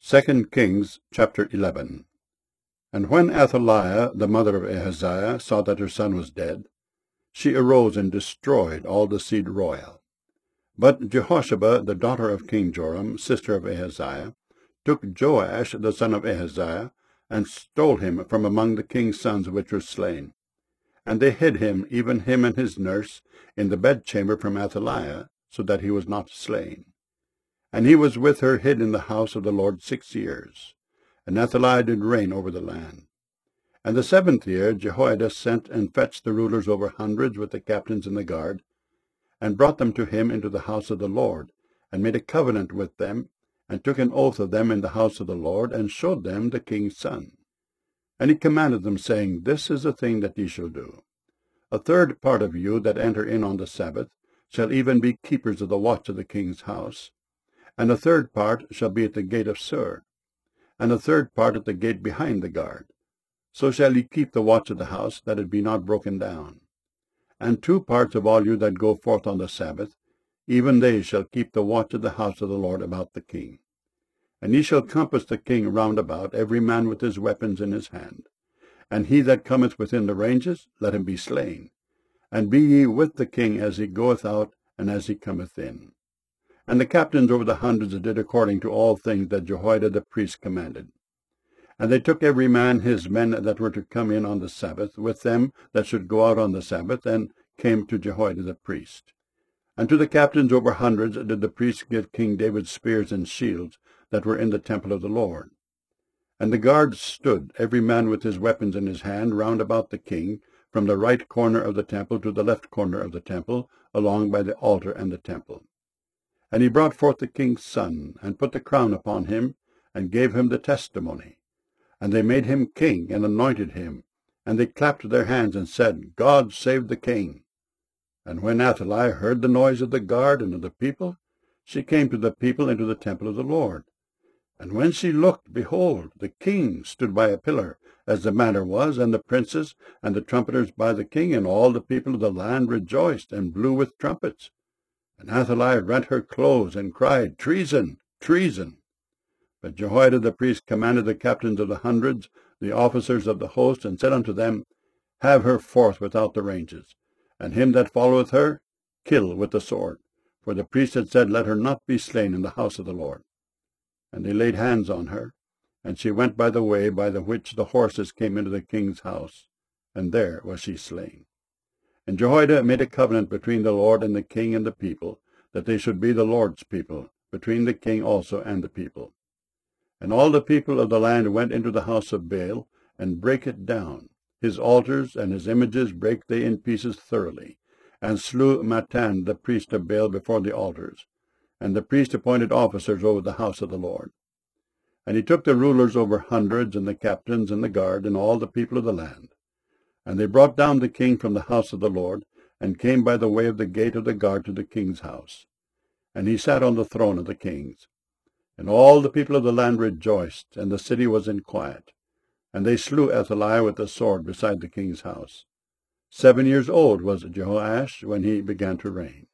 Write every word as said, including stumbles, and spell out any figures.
Second Kings chapter eleven. And when Athaliah, the mother of Ahaziah, saw that her son was dead, she arose and destroyed all the seed royal. But Jehosheba, the daughter of King Joram, sister of Ahaziah, took Joash the son of Ahaziah, and stole him from among the king's sons which were slain. And they hid him, even him and his nurse, in the bedchamber from Athaliah, so that he was not slain. And he was with her hid in the house of the Lord six years. And Athaliah did reign over the land. And the seventh year Jehoiada sent and fetched the rulers over hundreds with the captains and the guard, and brought them to him into the house of the Lord, and made a covenant with them, and took an oath of them in the house of the Lord, and showed them the king's son. And he commanded them, saying, This is the thing that ye shall do. A third part of you that enter in on the Sabbath shall even be keepers of the watch of the king's house, and a third part shall be at the gate of Sur, and a third part at the gate behind the guard. So shall ye keep the watch of the house, that it be not broken down. And two parts of all you that go forth on the Sabbath, even they shall keep the watch of the house of the Lord about the king. And ye shall compass the king round about, every man with his weapons in his hand. And he that cometh within the ranges, let him be slain. And be ye with the king as he goeth out, and as he cometh in. And the captains over the hundreds did according to all things that Jehoiada the priest commanded. And they took every man his men that were to come in on the Sabbath, with them that should go out on the Sabbath, and came to Jehoiada the priest. And to the captains over hundreds did the priests give King David spears and shields that were in the temple of the Lord. And the guards stood, every man with his weapons in his hand, round about the king, from the right corner of the temple to the left corner of the temple, along by the altar and the temple. And he brought forth the king's son, and put the crown upon him, and gave him the testimony. And they made him king, and anointed him. And they clapped their hands, and said, God save the king. And when Athaliah heard the noise of the guard and of the people, she came to the people into the temple of the Lord. And when she looked, behold, the king stood by a pillar, as the manner was, and the princes and the trumpeters by the king, and all the people of the land rejoiced, and blew with trumpets. And Athaliah rent her clothes, and cried, Treason! Treason! But Jehoiada the priest commanded the captains of the hundreds, the officers of the host, and said unto them, Have her forth without the ranges, and him that followeth her, kill with the sword. For the priest had said, Let her not be slain in the house of the Lord. And they laid hands on her, and she went by the way by the which the horses came into the king's house, and there was she slain. And Jehoiada made a covenant between the Lord and the king and the people, that they should be the Lord's people, between the king also and the people. And all the people of the land went into the house of Baal, and brake it down. His altars and his images brake they in pieces thoroughly, and slew Mattan the priest of Baal before the altars. And the priest appointed officers over the house of the Lord. And he took the rulers over hundreds, and the captains, and the guard, and all the people of the land. And they brought down the king from the house of the Lord, and came by the way of the gate of the guard to the king's house. And he sat on the throne of the kings. And all the people of the land rejoiced, and the city was in quiet. And they slew Athaliah with the sword beside the king's house. Seven years old was Jehoash when he began to reign.